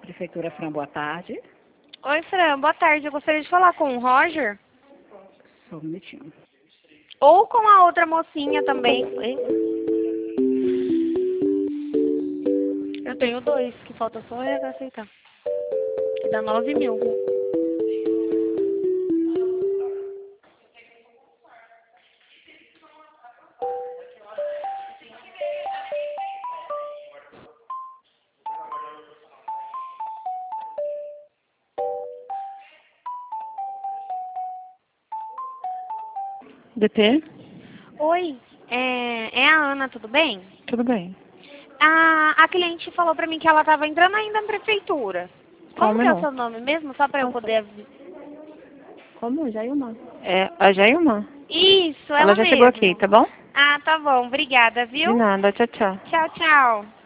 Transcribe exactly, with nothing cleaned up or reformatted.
Prefeitura Fran, boa tarde. Oi, Fran, boa tarde. Eu gostaria de falar com o Roger. Só um minutinho. Ou com a outra mocinha também. Oi? Eu tenho dois, que falta só eu aceitar. Que dá nove mil. D P? Oi, é, é a Ana, tudo bem? Tudo bem. A, a cliente falou pra mim que ela tava entrando ainda na prefeitura. Só um Como que é o minuto. seu nome mesmo? Só pra eu poder... avi- Como? Jailma? É, a Jailma. Isso, ela, Ela já chegou aqui, mesmo. tá bom? Ah, tá bom. Obrigada, De viu? nada, tchau, tchau. Tchau, tchau.